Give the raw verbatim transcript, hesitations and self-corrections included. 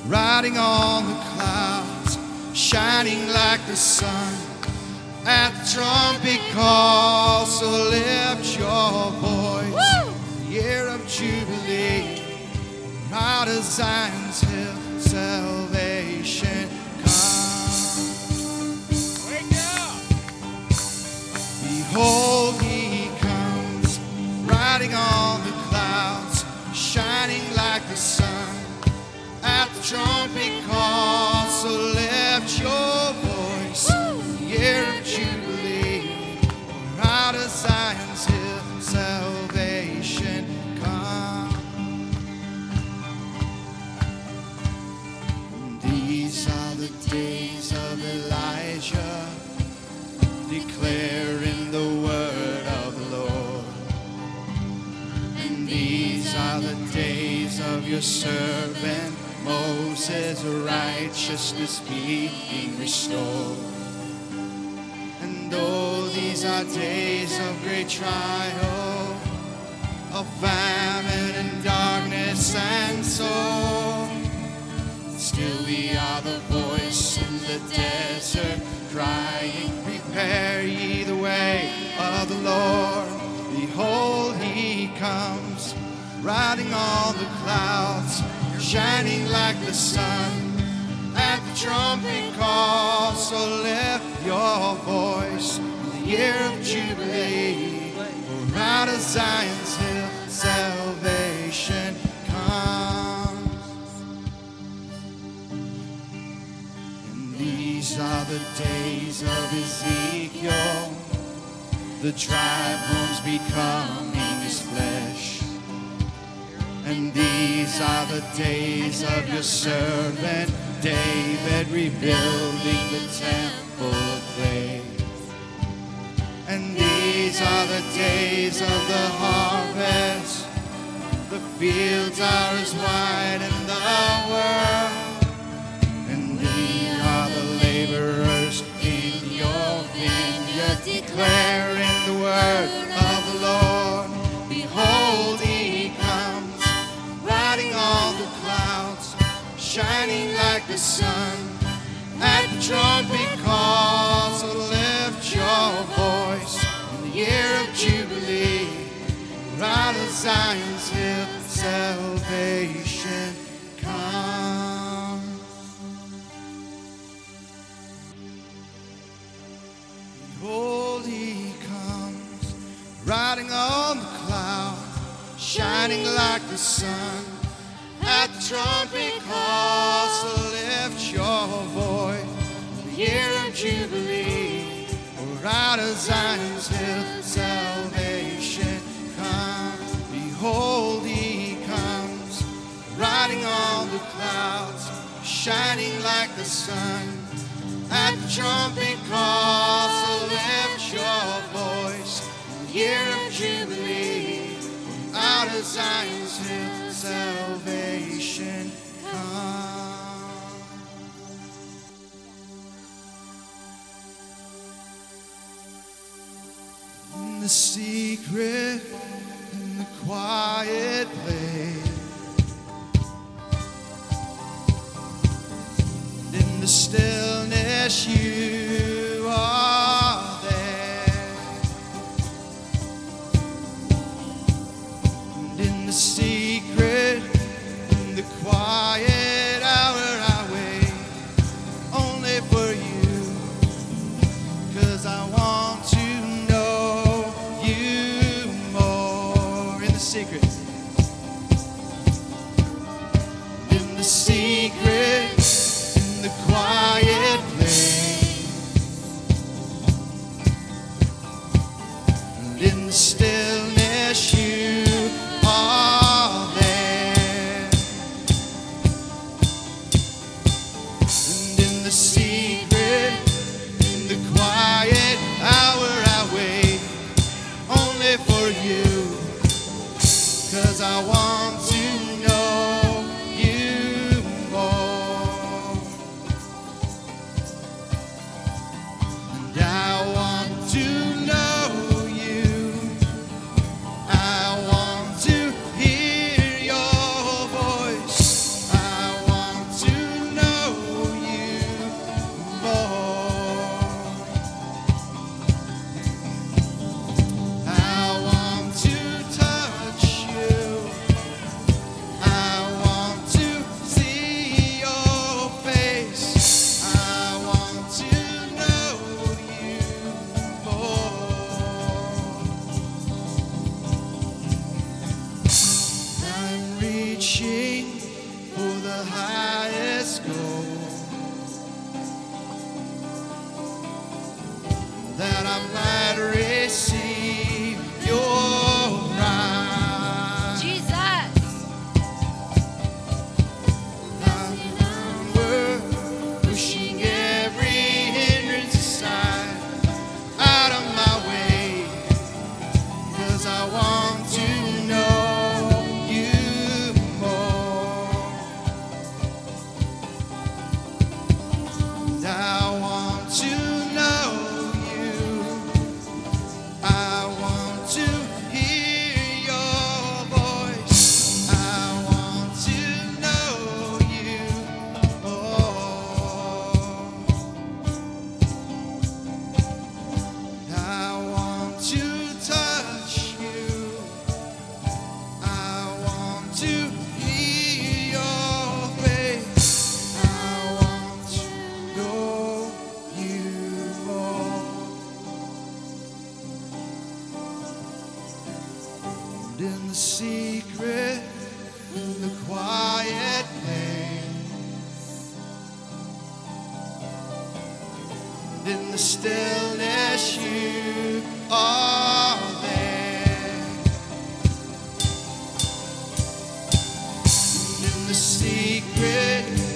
riding on the clouds, shining like the sun. At the trumpet call, so lift your voice. Woo! The year of Jubilee, out of Zion's hill, salvation come. Wake up! Behold, he comes, riding on the clouds, shining like the sun. At the trumpet call, so lift your voice. Woo! The year of Jubilee, out of Zion's hill, salvation come. And these are the days of Elijah, declaring the word of the Lord. And these are the days of your servant Moses, righteousness being restored. And though these are days of great trial, of famine and darkness and sorrow, still we are the voice in the desert, crying, prepare ye the way of the Lord. Behold, he comes, riding on the clouds, shining like the sun. At the trumpet call, so lift your voice. In the year of Jubilee, for out of Zion's hill, salvation comes. And these are the days of Ezekiel, the dry bones becoming his flesh. And these are the days of your servant David, rebuilding the temple of faith. And these are the days of the harvest. The fields are as wide in the world. And we are the laborers in your vineyard, declaring the word of the Lord. Behold, he comes, riding on the clouds, shining like the sun. At the trumpet call, so lift your voice. In the year of Jubilee, out of Zion's hill, salvation comes. Behold, he comes, riding on the cloud, shining like the sun. At the trumpet call, so lift your voice. The year of Jubilee, for out of Zion's hill, salvation comes. Behold, he comes, riding on the clouds, shining like the sun. At the trumpet call, so lift your voice. The year of Jubilee, for out of Zion's hill, salvation come. In the secret, in the quiet place, in the stillness you are there. And in the secret, in the quiet hour I wait only for you, 'cause I want to know you more. In the secret, in the secret, in the quiet place, and in the stillness you are there. And in the secret, in the quiet hour I wait only for you, 'cause I want to know you pushing for the highest goal, that I might receive your right. Jesus. Onward, pushing every hindrance aside, out of my way, 'cause I want to know you more. And I want to know you. I want to hear your voice. I want to know you more. I want to touch you. I want to hear your face. I want to know you more. And in the secret, in the quiet place, and in the stillness, you are there. And in the secret,